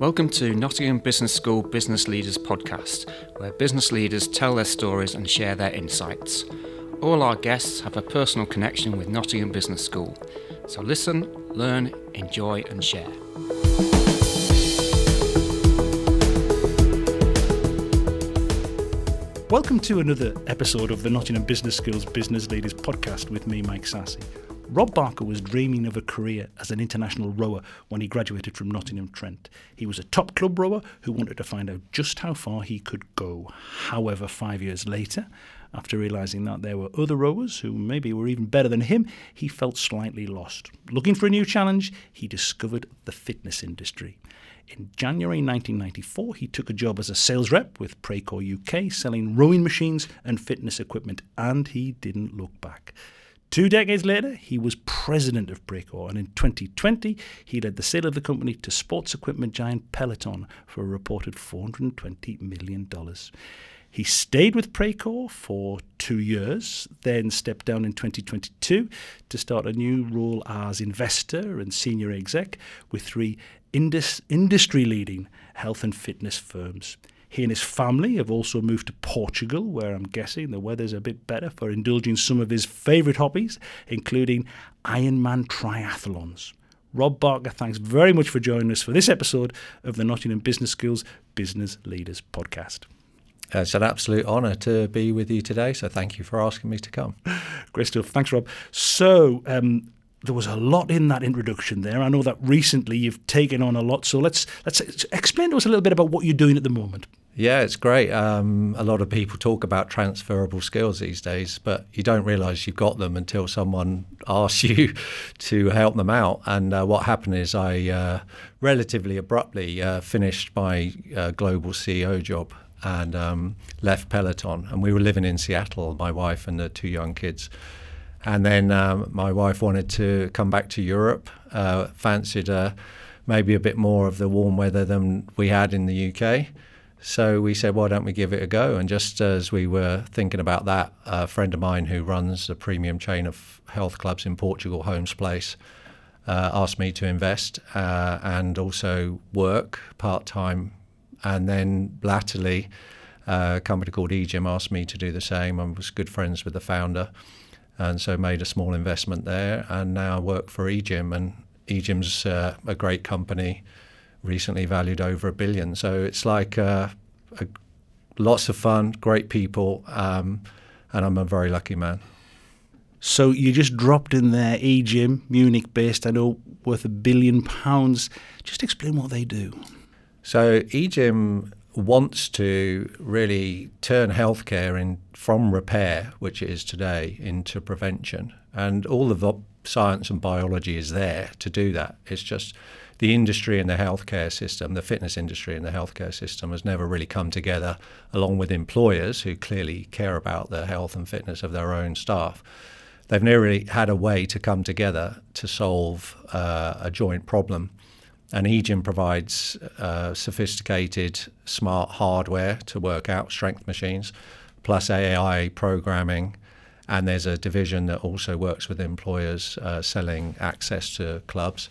Welcome to Nottingham Business School Business Leaders Podcast, where business leaders tell their stories and share their insights. All our guests have a personal connection with Nottingham Business School. So listen, learn, enjoy and share. Welcome to another episode of the Nottingham Business School's Business Leaders Podcast with me, Mike Sassy. Rob Barker was dreaming of a career as an international rower when he graduated from Nottingham Trent. He was a top club rower who wanted to find out just how far he could go. However, 5 years later, after realising that there were other rowers who maybe were even better than him, he felt slightly lost. Looking for a new challenge, he discovered the fitness industry. In January 1994, he took a job as a sales rep with Pracor UK, selling rowing machines and fitness equipment, and he didn't look back. 2 decades later, he was president of Pracor, and in 2020, he led the sale of the company to sports equipment giant Peloton for a reported $420 million. He stayed with Pracor for 2 years, then stepped down in 2022 to start a new role as investor and senior exec with 3 industry-leading health and fitness firms. He and his family have also moved to Portugal, where I'm guessing the weather's a bit better for indulging some of his favourite hobbies, including Ironman triathlons. Rob Barker, thanks very much for joining us for this episode of the Nottingham Business School's Business Leaders Podcast. It's an absolute honour to be with you today, so thank you for asking me to come. Great stuff. Thanks, Rob. So, there was a lot in that introduction there. I know that recently you've taken on a lot, so let's explain to us a little bit about what you're doing at the moment. Yeah, it's great. A lot of people talk about transferable skills these days, but you don't realise you've got them until someone asks you to help them out. And what happened is I relatively abruptly finished my global CEO job and left Peloton. And we were living in Seattle, my wife and the 2 young kids. And then my wife wanted to come back to Europe, fancied maybe a bit more of the warm weather than we had in the UK. So we said, why don't we give it a go? And just as we were thinking about that, a friend of mine who runs a premium chain of health clubs in Portugal, Holmes Place, asked me to invest and also work part-time. And then latterly, a company called eGym asked me to do the same. I was good friends with the founder. And so made a small investment there and now work for eGym. And eGym's a great company, recently valued over $1 billion. So it's like lots of fun, great people, and I'm a very lucky man. So you just dropped in there, eGym, Munich-based, I know, worth £1 billion. Just explain what they do. So eGym wants to really turn healthcare from repair, which it is today, into prevention. And all of the science and biology is there to do that. It's just the industry and the healthcare system, the fitness industry and the healthcare system has never really come together, along with employers who clearly care about the health and fitness of their own staff. They've never really had a way to come together to solve a joint problem. And eGym provides sophisticated, smart hardware to work out strength machines, plus AI programming. And there's a division that also works with employers selling access to clubs.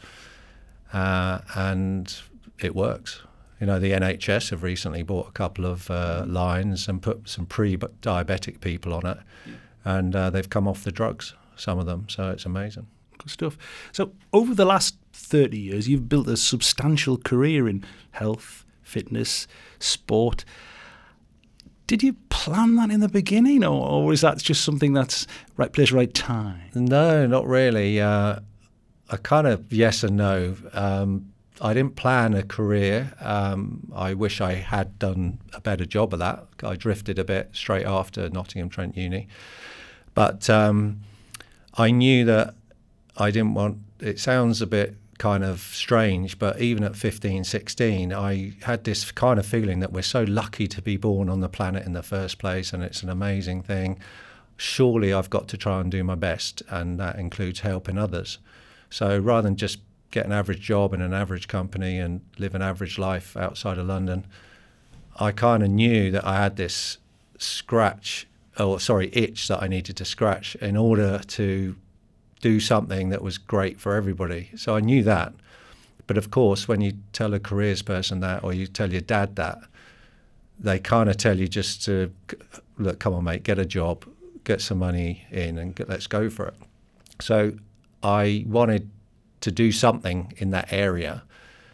And it works. You know, the NHS have recently bought a couple of lines and put some pre-diabetic people on it. And they've come off the drugs, some of them. So it's amazing. Good stuff. So over the last 30 years, you've built a substantial career in health, fitness, sport. Did you plan that in the beginning, or is that just something that's right place, right time? No, not really. A kind of yes and no. I didn't plan a career. I wish I had done a better job of that. I drifted a bit straight after Nottingham Trent Uni. But I knew that I didn't want, it sounds a bit kind of strange, but even at 15, 16, I had this kind of feeling that we're so lucky to be born on the planet in the first place, and it's an amazing thing. Surely I've got to try and do my best, and that includes helping others. So rather than just get an average job in an average company and live an average life outside of London, I kind of knew that I had this itch that I needed to scratch in order to do something that was great for everybody. So I knew that. But of course, when you tell a careers person that, or you tell your dad that, they kind of tell you just to, look, come on, mate, get a job, get some money in, and let's go for it. So I wanted to do something in that area.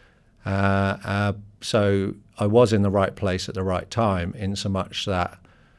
So I was in the right place at the right time, in so much that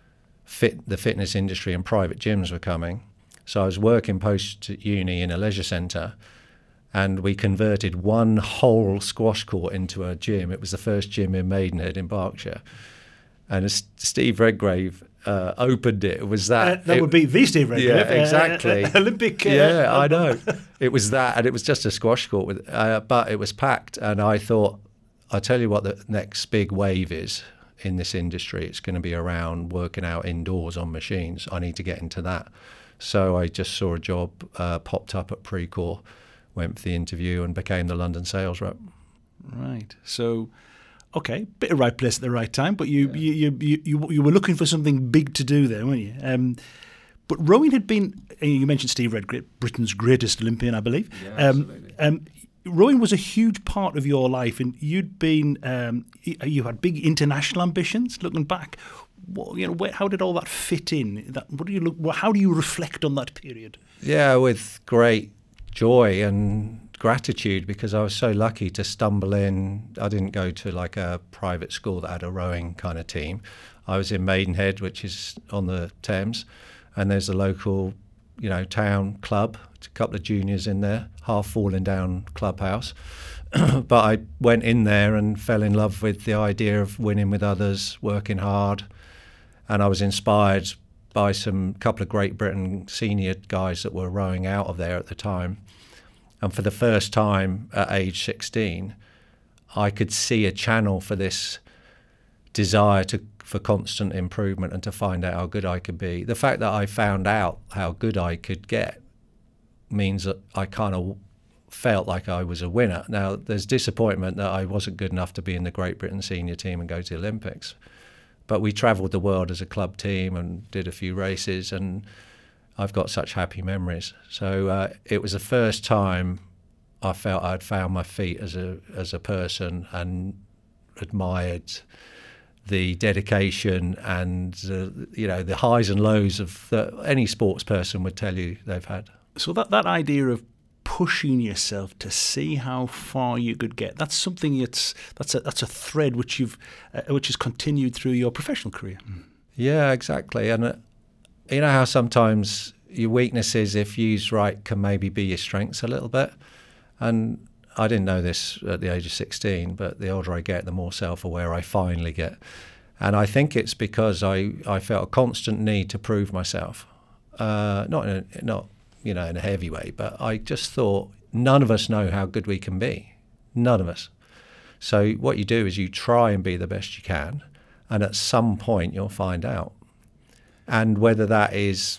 the fitness industry and private gyms were coming. So I was working post-uni in a leisure centre, and we converted one whole squash court into a gym. It was the first gym in Maidenhead in Berkshire. And as Steve Redgrave opened it, it was that. That would be the Steve Redgrave. Yeah, exactly. Olympic. Yeah, I know. It was that, and it was just a squash court, but it was packed. And I thought, I'll tell you what the next big wave is in this industry. It's going to be around working out indoors on machines. I need to get into that. So I just saw a job popped up at Precor, went for the interview, and became the London sales rep. Right. So, okay, bit of right place at the right time, but you were looking for something big to do there, weren't you? But rowing had been, you mentioned Steve Redgrave, Britain's greatest Olympian, I believe. Yeah, absolutely. Rowing was a huge part of your life, and you'd been, you had big international ambitions. Looking back, how did all that fit in? How do you reflect on that period? Yeah, with great joy and gratitude, because I was so lucky to stumble in. I didn't go to like a private school that had a rowing kind of team. I was in Maidenhead, which is on the Thames, and there's a local, town club. A couple of juniors in there, half falling down clubhouse. But I went in there and fell in love with the idea of winning with others, working hard, and I was inspired by couple of Great Britain senior guys that were rowing out of there at the time. And for the first time at age 16, I could see a channel for this desire for constant improvement and to find out how good I could be. The fact that I found out how good I could get means that I kind of felt like I was a winner. Now, there's disappointment that I wasn't good enough to be in the Great Britain senior team and go to the Olympics. But we travelled the world as a club team and did a few races, and I've got such happy memories. So it was the first time I felt I'd found my feet as a person, and admired the dedication and the highs and lows of any sports person would tell you they've had. So that idea of pushing yourself to see how far you could get, that's something that's a thread which has continued through your professional career. Yeah, exactly. And you know how sometimes your weaknesses, if used right, can maybe be your strengths a little bit. And I didn't know this at the age of 16, but the older I get, the more self-aware I finally get. And I think it's because I felt a constant need to prove myself, not in a heavy way, but I just thought none of us know how good we can be, none of us. So what you do is you try and be the best you can, and at some point you'll find out. And whether that is,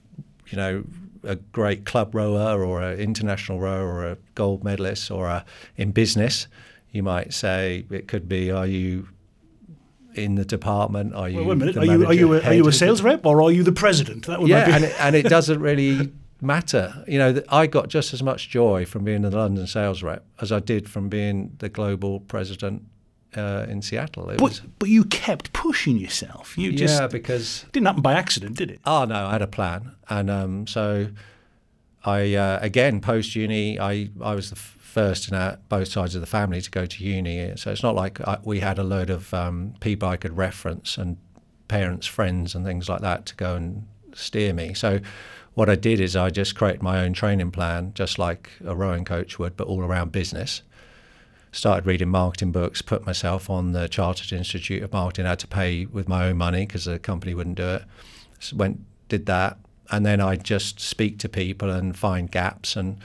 a great club rower or an international rower or a gold medalist or in business, you might say it could be, are you in the department? Are you wait a minute, are you a sales rep or are you the president? That would and it doesn't really matter. I got just as much joy from being the London sales rep as I did from being the global president in Seattle. But you kept pushing yourself. Because it didn't happen by accident, did it? Oh no, I had a plan, and so I again post uni. I was the first in both sides of the family to go to uni. So it's not like we had a load of people I could reference and parents, friends, and things like that to go and steer me. So what I did is I just created my own training plan, just like a rowing coach would, but all around business. Started reading marketing books, put myself on the Chartered Institute of Marketing. I had to pay with my own money because the company wouldn't do it. So did that, and then I just speak to people and find gaps, and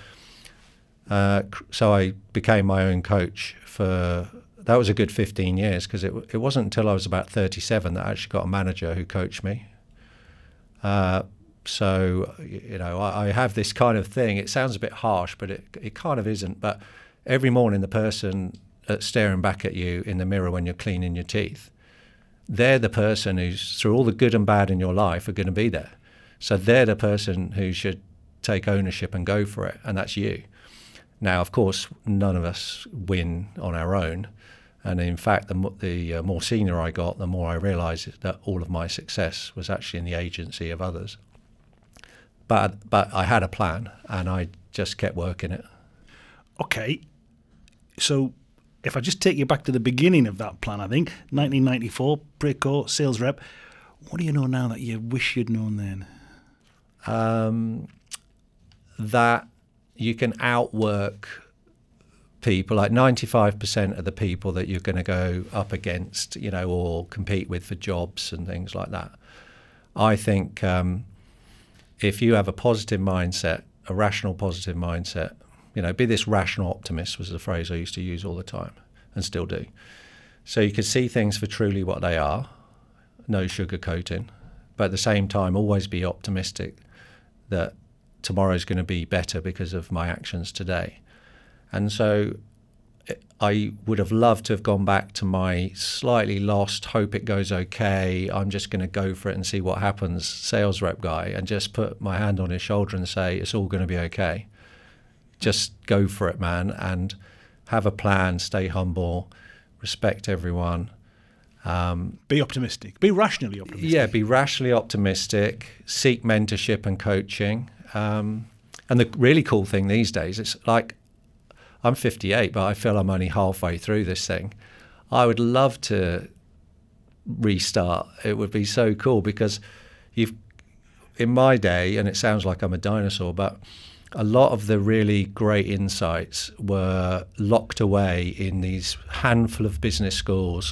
so I became my own coach that was a good 15 years, because it wasn't until I was about 37 that I actually got a manager who coached me. So I have this kind of thing. It sounds a bit harsh, but it kind of isn't. But every morning, the person that's staring back at you in the mirror when you're cleaning your teeth, they're the person who's, through all the good and bad in your life, are going to be there. So they're the person who should take ownership and go for it, and that's you. Now, of course, none of us win on our own. And in fact, the more senior I got, the more I realised that all of my success was actually in the agency of others. But I had a plan, and I just kept working it. Okay, so if I just take you back to the beginning of that plan, I think, 1994, Precourt, sales rep, what do you know now that you wish you'd known then? That you can outwork people, like 95% of the people that you're going to go up against, or compete with for jobs and things like that. I think if you have a positive mindset, a rational positive mindset, be this rational optimist was the phrase I used to use all the time and still do. So you can see things for truly what they are, no sugarcoating, but at the same time always be optimistic that tomorrow's going to be better because of my actions today. And so I would have loved to have gone back to my slightly lost, hope it goes okay, I'm just going to go for it and see what happens, sales rep guy, and just put my hand on his shoulder and say, it's all going to be okay. Just go for it, man, and have a plan, stay humble, respect everyone. Be optimistic. Be rationally optimistic. Yeah, be rationally optimistic, seek mentorship and coaching. And the really cool thing these days, it's like, I'm 58, but I feel I'm only halfway through this thing. I would love to restart. It would be so cool because in my day, and it sounds like I'm a dinosaur, but a lot of the really great insights were locked away in these handful of business schools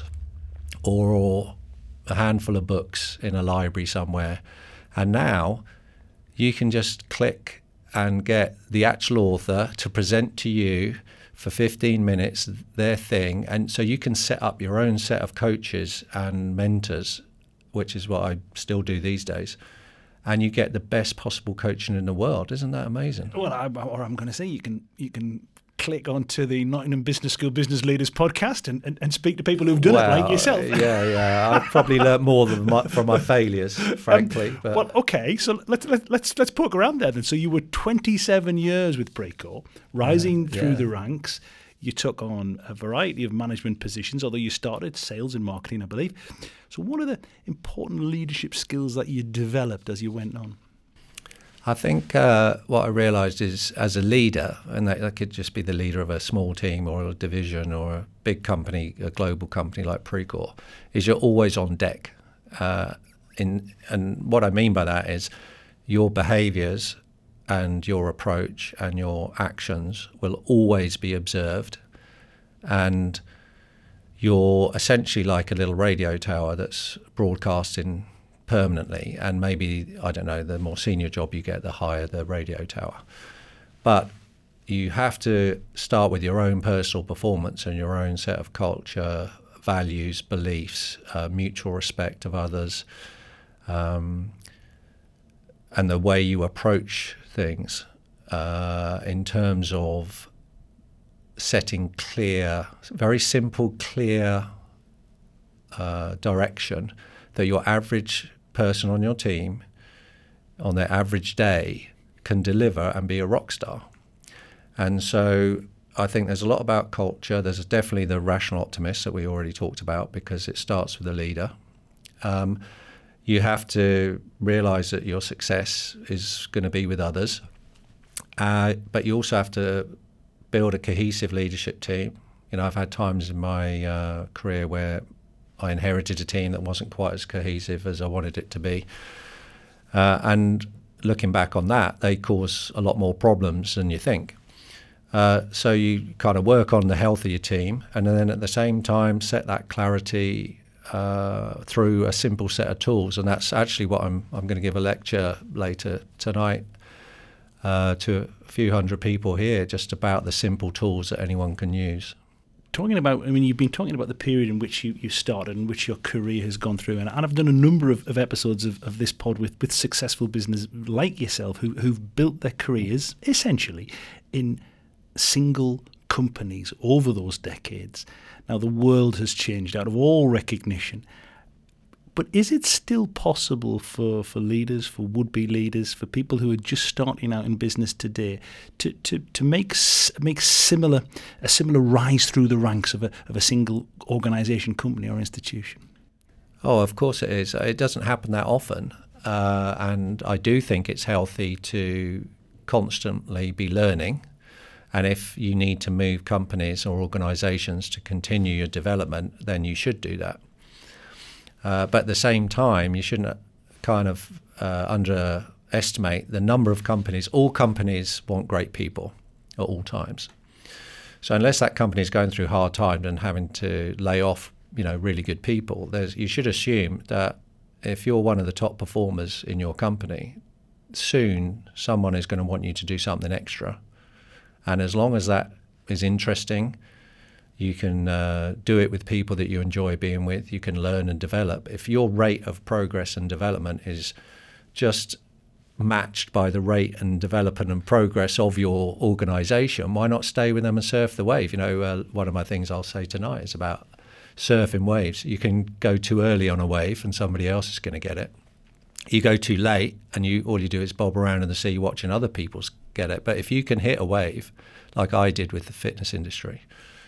or a handful of books in a library somewhere. And now you can just click and get the actual author to present to you for 15 minutes their thing. And so you can set up your own set of coaches and mentors, which is what I still do these days. And you get the best possible coaching in the world. Isn't that amazing? Well, I'm going to say you can click onto the Nottingham Business School Business Leaders podcast and speak to people who've done it like yourself. Yeah. I've probably learnt more from my failures, frankly. But. Well, okay, so let's poke around there then. So you were 27 years with Precourt, rising through the ranks. You took on a variety of management positions, although you started sales and marketing, I believe. So what are the important leadership skills that you developed as you went on? I think what I realised is as a leader, and that could just be the leader of a small team or a division or a big company, a global company like Precourt, is you're always on deck. And what I mean by that is your behaviours and your approach and your actions will always be observed, and you're essentially like a little radio tower that's broadcasting permanently, and maybe, I don't know, the more senior job you get, the higher the radio tower. But you have to start with your own personal performance and your own set of culture, values, beliefs, mutual respect of others, and the way you approach things in terms of setting clear, very simple, clear direction that your average person on your team on their average day can deliver and be a rock star. And so I think there's a lot about culture. There's definitely the rational optimist that we already talked about, because it starts with a leader. You have to realize that your success is going to be with others, but you also have to build a cohesive leadership team. I've had times in my career where I inherited a team that wasn't quite as cohesive as I wanted it to be. And looking back on that, they cause a lot more problems than you think. So you kind of work on the health of your team, and then at the same time set that clarity through a simple set of tools. And that's actually what I'm going to give a lecture later tonight to a few hundred people here, just about the simple tools that anyone can use. You've been talking about the period in which you started and which your career has gone through. And I've done a number of episodes of this pod with successful business like yourself who've built their careers essentially in single companies over those decades. Now, the world has changed out of all recognition. But is it still possible for leaders, for would-be leaders, for people who are just starting out in business today, to make a similar rise through the ranks of a single organisation, company, or institution? Oh, of course it is. It doesn't happen that often, and I do think it's healthy to constantly be learning. And if you need to move companies or organisations to continue your development, then you should do that. But at the same time, you shouldn't kind of underestimate the number of companies. All companies want great people at all times. So unless that company is going through hard times and having to lay off, really good people, you should assume that if you're one of the top performers in your company, soon someone is going to want you to do something extra. And as long as that is interesting, you can do it with people that you enjoy being with, you can learn and develop. If your rate of progress and development is just matched by the rate and development and progress of your organisation, why not stay with them and surf the wave? One of my things I'll say tonight is about surfing waves. You can go too early on a wave and somebody else is going to get it. You go too late and all you do is bob around in the sea watching other people get it. But if you can hit a wave, like I did with the fitness industry,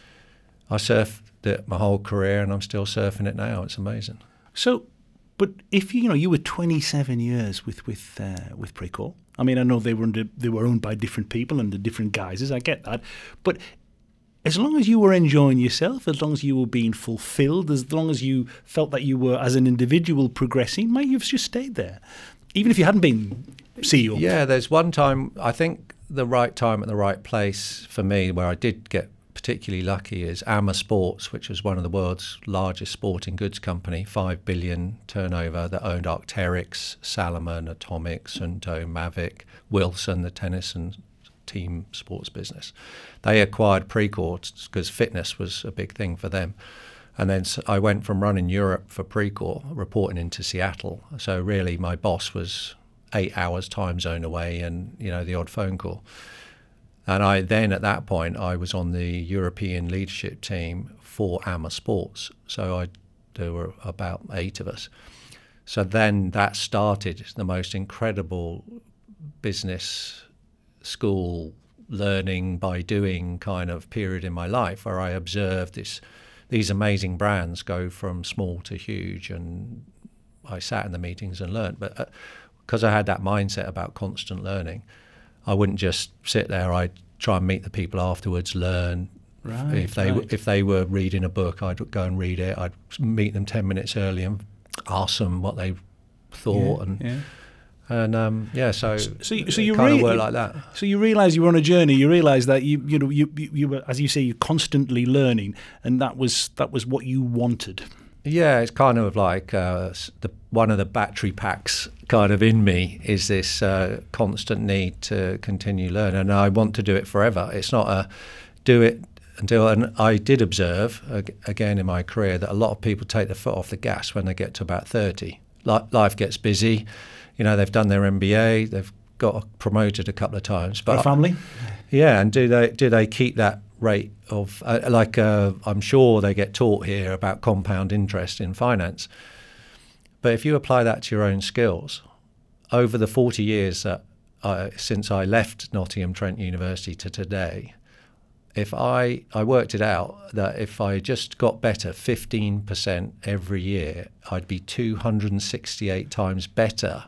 I surfed it my whole career and I'm still surfing it now. It's amazing. So, but if you were 27 years with Precor. I mean, I know they were owned by different people under different guises. I get that, but as long as you were enjoying yourself, as long as you were being fulfilled, as long as you felt that you were, as an individual, progressing, might you've just stayed there, even if you hadn't been CEO. Yeah, there's one time, I think the right time at the right place for me where I did get particularly lucky is AMA Sports, which was one of the world's largest sporting goods company, 5 billion turnover, that owned Arc'teryx, Salomon, Atomic, Sunto, Mavic, Wilson, the tennis and team sports business. They acquired Precor because fitness was a big thing for them. And then I went from running Europe for Precor, reporting into Seattle. So really my boss was 8 hours time zone away and, the odd phone call. And at that point, I was on the European leadership team for AMA Sports. So there were about 8 of us. So then that started the most incredible business school learning by doing kind of period in my life where I observed these amazing brands go from small to huge, and I sat in the meetings and learned. But because I had that mindset about constant learning, I wouldn't just sit there. I'd try and meet the people afterwards, learn. Right, if they were reading a book, I'd go and read it. I'd meet them 10 minutes early and ask them what they thought. So you kind of work like that. So you realise you were on a journey. You realise that you were, as you say, you're constantly learning, and that was what you wanted. Yeah, it's kind of like one of the battery packs kind of in me is this constant need to continue learning, and I want to do it forever. It's not a do it until. And I did observe again in my career that a lot of people take their foot off the gas when they get to about 30. Life gets busy. They've done their MBA, they've got promoted a couple of times. But family? Yeah, and do they keep that rate of, I'm sure they get taught here about compound interest in finance. But if you apply that to your own skills, over the 40 years that since I left Nottingham Trent University to today, if I worked it out that if I just got better 15% every year, I'd be 268 times better.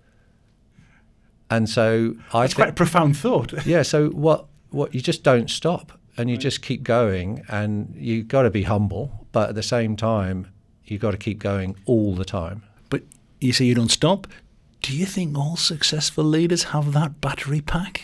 And so that's quite a profound thought. Yeah. So what you just don't stop, and you just keep going, and you got to be humble, but at the same time, you got to keep going all the time. But you say you don't stop. Do you think all successful leaders have that battery pack?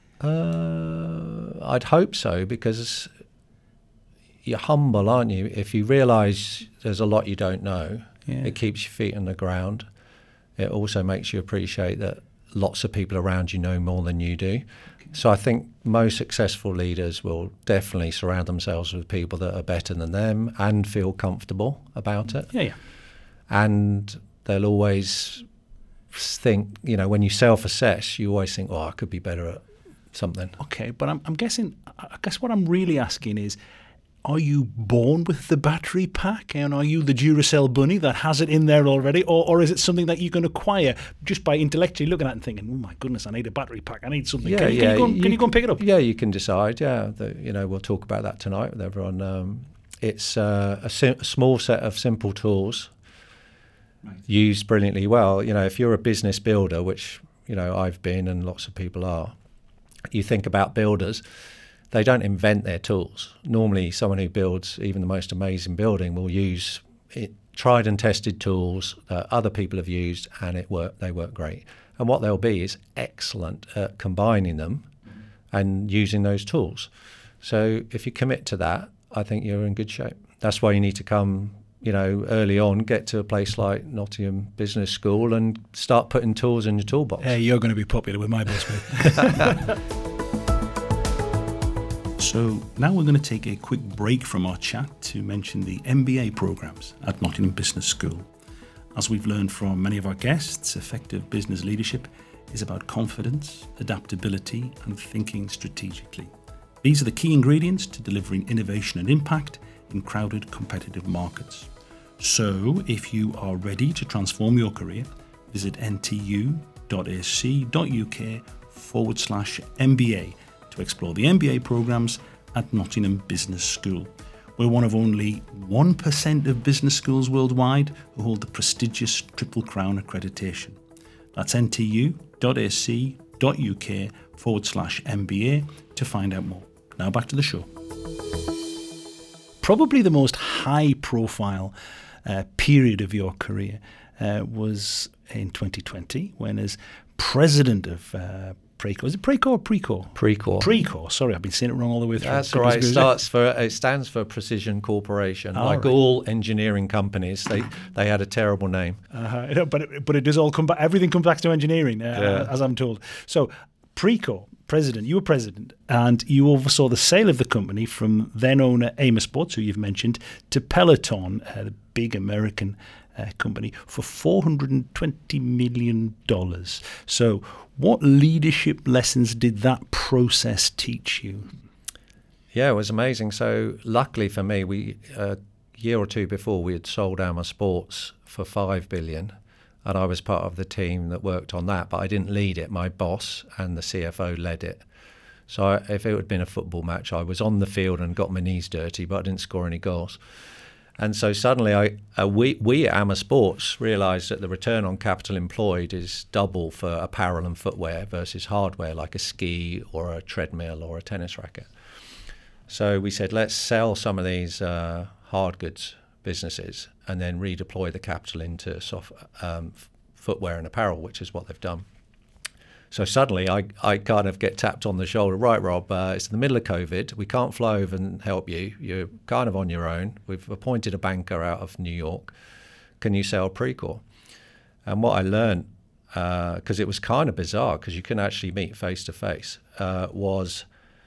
I'd hope so, because you're humble, aren't you? If you realise there's a lot you don't know, it keeps your feet on the ground. It also makes you appreciate that lots of people around you know more than you do. So I think most successful leaders will definitely surround themselves with people that are better than them and feel comfortable about it. Yeah. And they'll always think, when you self-assess, you always think, I could be better at something. Okay, but I guess what I'm really asking is, are you born with the battery pack, and are you the Duracell bunny that has it in there already, or is it something that you can acquire just by intellectually looking at it and thinking, oh my goodness, I need a battery pack, I need something. Can you go and pick it up? Yeah, you can decide. Yeah, we'll talk about that tonight with everyone. It's a small set of simple tools used brilliantly well. If you're a business builder, which I've been and lots of people are, you think about builders. They don't invent their tools. Normally, someone who builds even the most amazing building will use tried and tested tools that other people have used, and they work great. And what they'll be is excellent at combining them and using those tools. So if you commit to that, I think you're in good shape. That's why you need to come, early on, get to a place like Nottingham Business School and start putting tools in your toolbox. Hey, you're going to be popular with my boss, mate. So now we're going to take a quick break from our chat to mention the MBA programs at Nottingham Business School. As we've learned from many of our guests, effective business leadership is about confidence, adaptability, and thinking strategically. These are the key ingredients to delivering innovation and impact in crowded, competitive markets. So if you are ready to transform your career, visit ntu.ac.uk/MBA to explore the MBA programs at Nottingham Business School. We're one of only 1% of business schools worldwide who hold the prestigious Triple Crown accreditation. That's ntu.ac.uk/MBA to find out more. Now back to the show. Probably the most high-profile period of your career was in 2020, when as president of Precor. Is it Precor or Precor? Precor. Precor. Sorry, I've been saying it wrong all the way through. That's right. It stands for Precision Corporation. All engineering companies, they had a terrible name. But it does all come back. Everything comes back to engineering, as I'm told. So, Precor, president. You were president, and you oversaw the sale of the company from then owner Amer Sports, who you've mentioned, to Peloton, the big American company, for $420 million. So what leadership lessons did that process teach you? Yeah, it was amazing. So luckily for me, we a year or two before, we had sold Amer Sports for $5 billion, and I was part of the team that worked on that, but I didn't lead it. My boss and the CFO led it. So if it had been a football match, I was on the field and got my knees dirty, but I didn't score any goals. And so suddenly we at Amer Sports realised that the return on capital employed is double for apparel and footwear versus hardware like a ski or a treadmill or a tennis racket. So we said, let's sell some of these hard goods businesses and then redeploy the capital into footwear and apparel, which is what they've done. So suddenly I kind of get tapped on the shoulder. Right, Rob, it's the middle of COVID. We can't fly over and help you. You're kind of on your own. We've appointed a banker out of New York. Can you sell Precor? And what I learned, because it was kind of bizarre, because you can actually meet face to face, was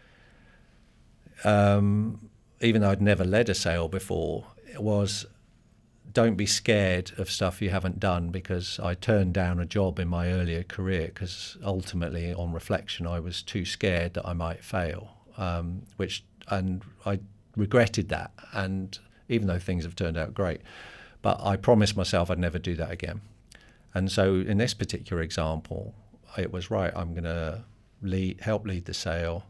even though I'd never led a sale before, it was don't be scared of stuff you haven't done, because I turned down a job in my earlier career because ultimately, on reflection, I was too scared that I might fail, and I regretted that. And even though things have turned out great, but I promised myself I'd never do that again. And so in this particular example, it was right. I'm going to help lead the sale,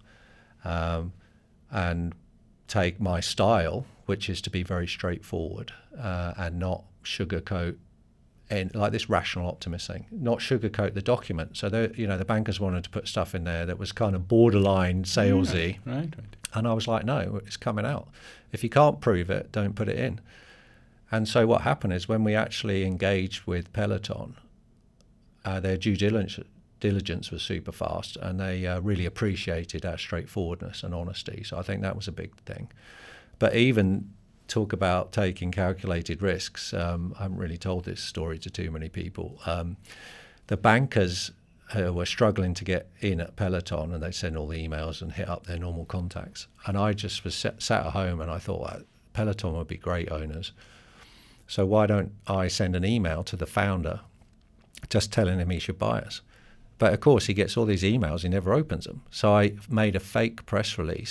and take my style, which is to be very straightforward and not sugarcoat, and like this rational optimist thing, not sugarcoat the document. So the bankers wanted to put stuff in there that was kind of borderline salesy, right. And I was like, no, it's coming out. If you can't prove it, don't put it in. And so what happened is when we actually engaged with Peloton, their due diligence was super fast, and they really appreciated our straightforwardness and honesty. So I think that was a big thing. But even talk about taking calculated risks, I haven't really told this story to too many people. The bankers were struggling to get in at Peloton, and they send all the emails and hit up their normal contacts. And I just was sat at home and I thought, well, Peloton would be great owners. So why don't I send an email to the founder just telling him he should buy us? But of course, he gets all these emails, he never opens them. So I made a fake press release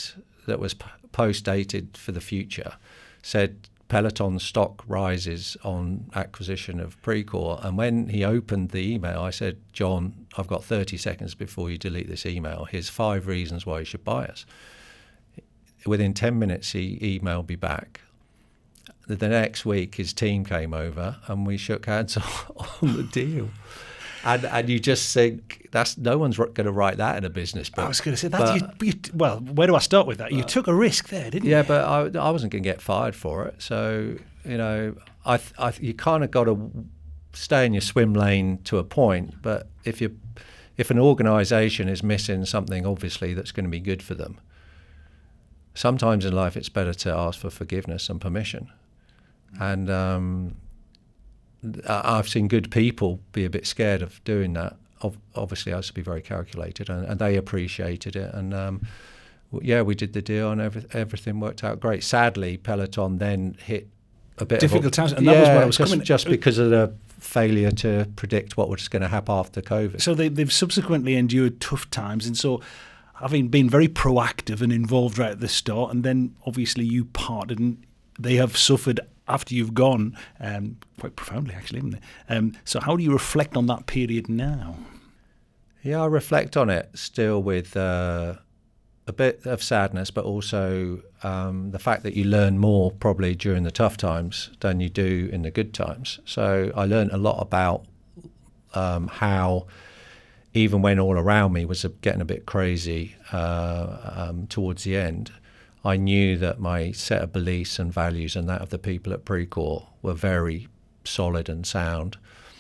that was post-dated for the future said Peloton stock rises on acquisition of Precor. And when he opened the email, I said, John, I've got 30 seconds before you delete this email. Here's 5 reasons why you should buy us. Within 10 minutes, he emailed me back. The next week, his team came over and we shook hands on the deal. And you just think no one's going to write that in a business book. I was going to say that. Well, where do I start with that? You took a risk there, didn't you? Yeah, but I wasn't going to get fired for it. So you kind of got to stay in your swim lane to a point. But if an organisation is missing something, obviously that's going to be good for them. Sometimes in life, it's better to ask for forgiveness and permission. And I've seen good people be a bit scared of doing that. Obviously, I have to be very calculated, and they appreciated it. And we did the deal, and everything worked out great. Sadly, Peloton then hit a bit difficult times, and that was where I was coming. Just because of the failure to predict what was going to happen after COVID. So they've subsequently endured tough times, and so having been very proactive and involved right at the start, and then obviously you parted, and they have suffered after you've gone, quite profoundly actually, haven't they? So how do you reflect on that period now? Yeah, I reflect on it still with a bit of sadness, but also the fact that you learn more probably during the tough times than you do in the good times. So I learned a lot about how even when all around me was getting a bit crazy towards the end, I knew that my set of beliefs and values and that of the people at Precor were very solid and sound.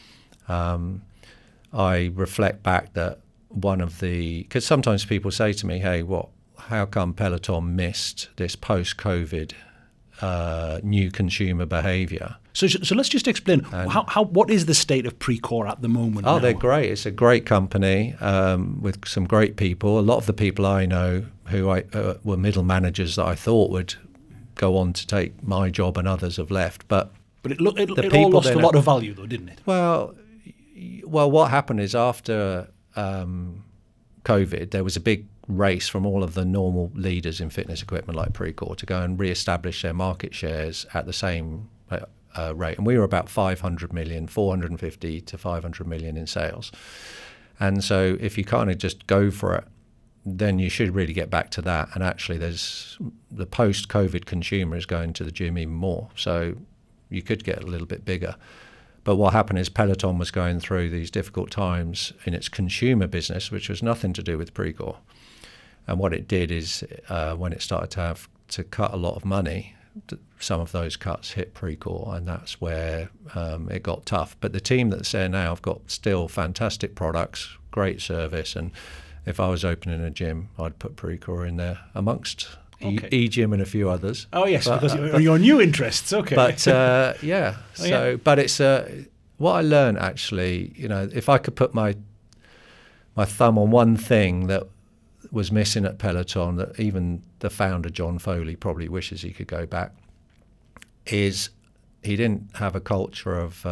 I reflect back that because sometimes people say to me, hey, how come Peloton missed this post-COVID new consumer behaviour? So let's just explain, what is the state of Precor at the moment? Oh, they're great. It's a great company with some great people. A lot of the people I know who were middle managers that I thought would go on to take my job, and others have left. But it all lost a lot of value, though, didn't it? Well, what happened is after COVID, there was a big race from all of the normal leaders in fitness equipment like Precor to go and re-establish their market shares at the same rate. And we were about 500 million, 450 to 500 million in sales. And so if you kind of just go for it, then you should really get back to that. And actually there's the post-COVID consumer is going to the gym even more. So you could get a little bit bigger. But what happened is Peloton was going through these difficult times in its consumer business, which was nothing to do with Precor. And what it did is when it started to have to cut a lot of money, some of those cuts hit Precor, and that's where it got tough. But the team that's there now have got still fantastic products, great service, and if I was opening a gym, I'd put Precor in there amongst eGym and a few others. Oh yes, because your new interests. Okay. But yeah. But it's what I learned actually. If I could put my thumb on one thing that was missing at Peloton, that even the founder John Foley probably wishes he could go back, is he didn't have a culture of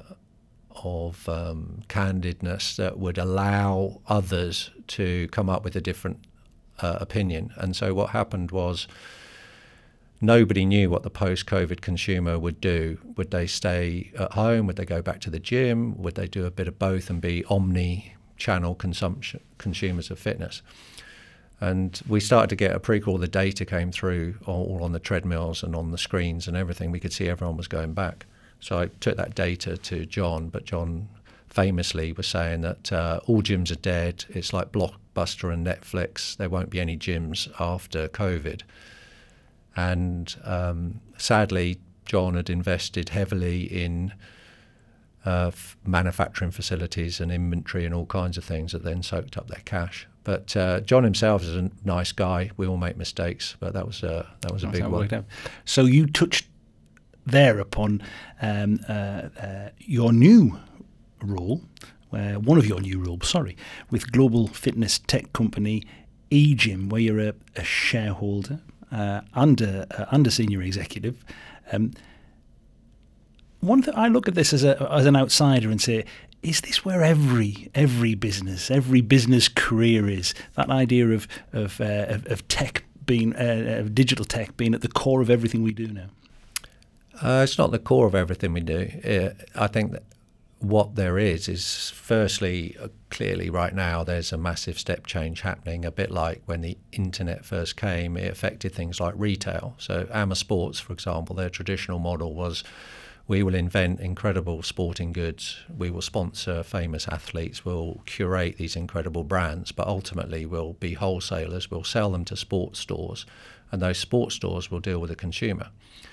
candidness that would allow others to come up with a different opinion. And so what happened was nobody knew what the post-COVID consumer would do. Would they stay at home? Would they go back to the gym? Would they do a bit of both and be omni-channel consumers of fitness? And we started to get a Precor. The data came through all on the treadmills and on the screens and everything. We could see everyone was going back. So I took that data to John, but John famously was saying that all gyms are dead. It's like Blockbuster and Netflix. There won't be any gyms after COVID. And sadly, John had invested heavily in manufacturing facilities and inventory and all kinds of things that then soaked up their cash. But John himself is a nice guy. We all make mistakes, but that was a big one. So you touched there upon your new role, one of your new roles, with global fitness tech company eGym, where you're a shareholder and a senior executive. One thing I look at this as an outsider and say, is this where every business career is? That idea of tech being digital tech being at the core of everything we do now? It's not the core of everything we do. I think that what there is firstly, clearly right now there's a massive step change happening, a bit like when the internet first came, it affected things like retail. So Amer Sports, for example, their traditional model was we will invent incredible sporting goods, we will sponsor famous athletes, we'll curate these incredible brands, but ultimately we'll be wholesalers, we'll sell them to sports stores, and those sports stores will deal with the consumer.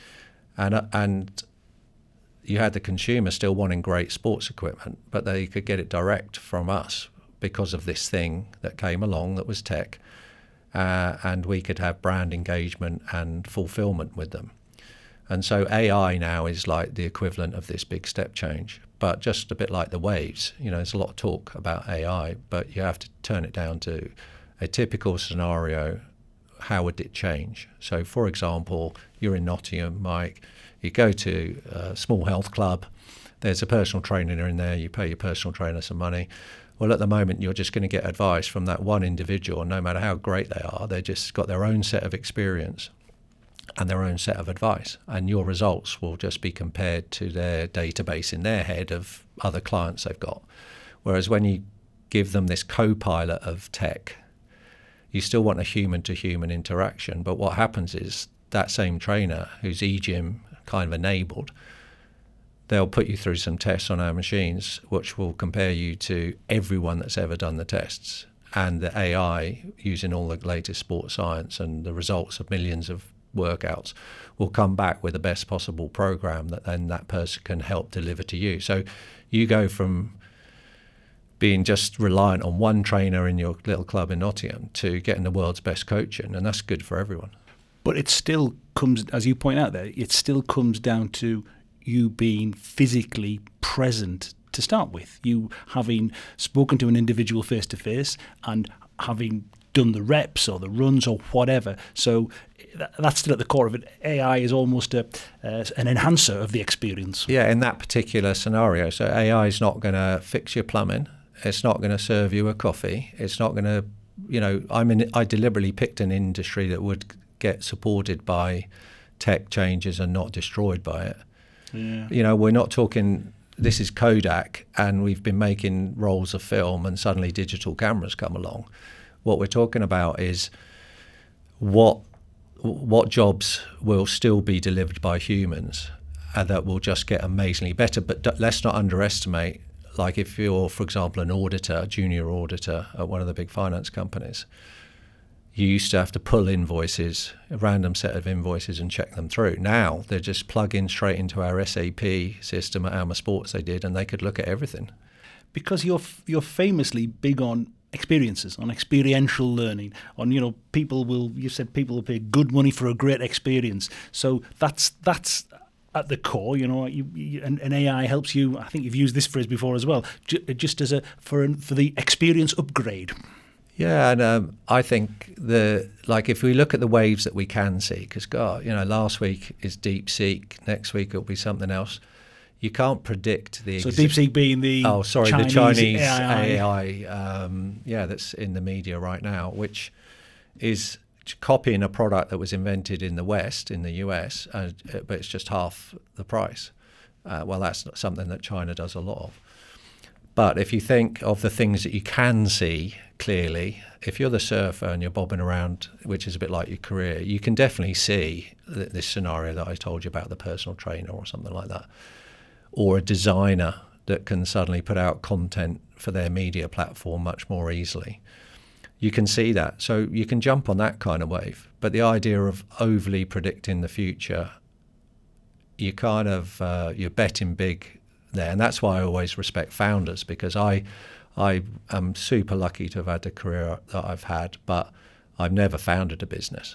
And you had the consumer still wanting great sports equipment, but they could get it direct from us because of this thing that came along that was tech, and we could have brand engagement and fulfillment with them. And so AI now is like the equivalent of this big step change, but just a bit like the waves. There's a lot of talk about AI, but you have to turn it down to a typical scenario. How would it change? So, for example, you're in Nottingham, Mike, you go to a small health club, there's a personal trainer in there, you pay your personal trainer some money. Well, at the moment, you're just going to get advice from that one individual, and no matter how great they are, they've just got their own set of experience and their own set of advice, and your results will just be compared to their database in their head of other clients they've got. Whereas when you give them this co-pilot of tech, you still want a human-to-human interaction, but what happens is that same trainer who's eGym kind of enabled, they'll put you through some tests on our machines which will compare you to everyone that's ever done the tests, and the AI, using all the latest sports science and the results of millions of workouts, will come back with the best possible program that then that person can help deliver to you. So you go from being just reliant on one trainer in your little club in Nottingham to getting the world's best coaching, and that's good for everyone. But it still comes, as you point out there, it still comes down to you being physically present to start with, you having spoken to an individual face to face and having done the reps or the runs or whatever. So that's still at the core of it. AI is almost an enhancer of the experience. Yeah, in that particular scenario. So AI is not going to fix your plumbing. It's not going to serve you a coffee. It's not going to, I deliberately picked an industry that would get supported by tech changes and not destroyed by it. Yeah. We're not talking, this is Kodak and we've been making rolls of film and suddenly digital cameras come along. What we're talking about is what jobs will still be delivered by humans and that will just get amazingly better. But let's not underestimate, like if you're, for example, an auditor, a junior auditor at one of the big finance companies, you used to have to pull invoices, a random set of invoices, and check them through. Now they just plug in straight into our SAP system at Amer Sports they did, and they could look at everything. Because you're famously big on experiences, on experiential learning, on, you said people will pay good money for a great experience. So that's at the core, and AI helps you. I think you've used this phrase before as well, just as for the experience upgrade. Yeah, and I think if we look at the waves that we can see, because last week is DeepSeek, next week it'll be something else. You can't predict the. So DeepSeek being the Chinese AI, that's in the media right now, which is copying a product that was invented in the West, in the US, but it's just half the price. Well, that's not something that China does a lot of. But if you think of the things that you can see clearly, if you're the surfer and you're bobbing around, which is a bit like your career, you can definitely see this scenario that I told you about, the personal trainer or something like that, or a designer that can suddenly put out content for their media platform much more easily. You can see that. So you can jump on that kind of wave. But the idea of overly predicting the future, you kind of, you're betting big there. And that's why I always respect founders, because I am super lucky to have had the career that I've had, but I've never founded a business.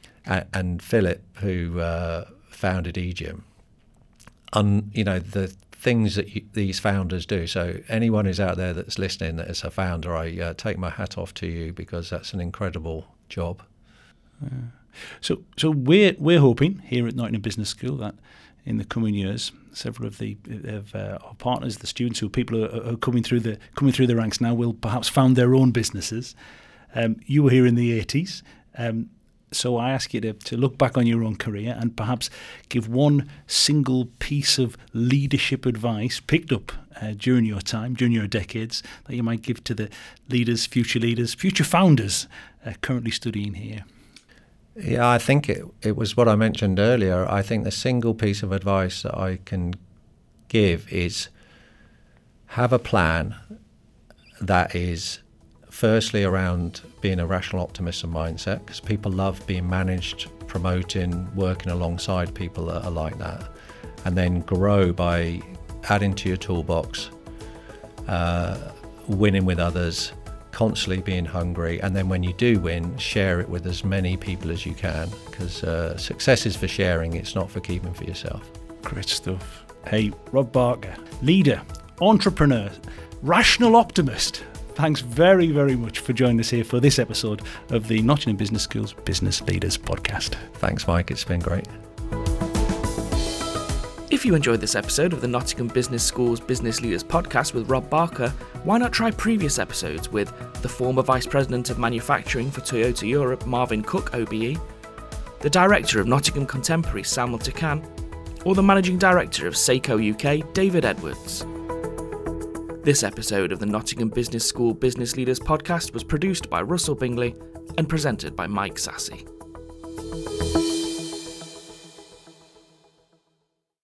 And Philip, who founded eGym, the things that these founders do. So anyone who's out there that's listening that is a founder, I take my hat off to you, because that's an incredible job. So we're hoping here at Nottingham Business School that in the coming years, several of our partners, the students, people who are coming through the ranks now, will perhaps found their own businesses. You were here in the 80s. So I ask you to look back on your own career and perhaps give one single piece of leadership advice picked up during your time, during your decades, that you might give to the leaders, future founders currently studying here. Yeah, I think it was what I mentioned earlier. I think the single piece of advice that I can give is have a plan that is firstly around being a rational optimist and mindset, because people love being managed, promoting, working alongside people that are like that, and then grow by adding to your toolbox, winning with others, constantly being hungry, and then when you do win, share it with as many people as you can, because success is for sharing, it's not for keeping for yourself. Great stuff. Hey, Rob Barker, leader, entrepreneur, rational optimist. Thanks very, very much for joining us here for this episode of the Nottingham Business School's Business Leaders Podcast. Thanks, Mike. It's been great. If you enjoyed this episode of the Nottingham Business School's Business Leaders Podcast with Rob Barker, why not try previous episodes with the former Vice President of Manufacturing for Toyota Europe, Marvin Cook, OBE, the Director of Nottingham Contemporary, Samuel Takan, or the Managing Director of Seiko UK, David Edwards. This episode of the Nottingham Business School Business Leaders Podcast was produced by Russell Bingley and presented by Mike Sassy.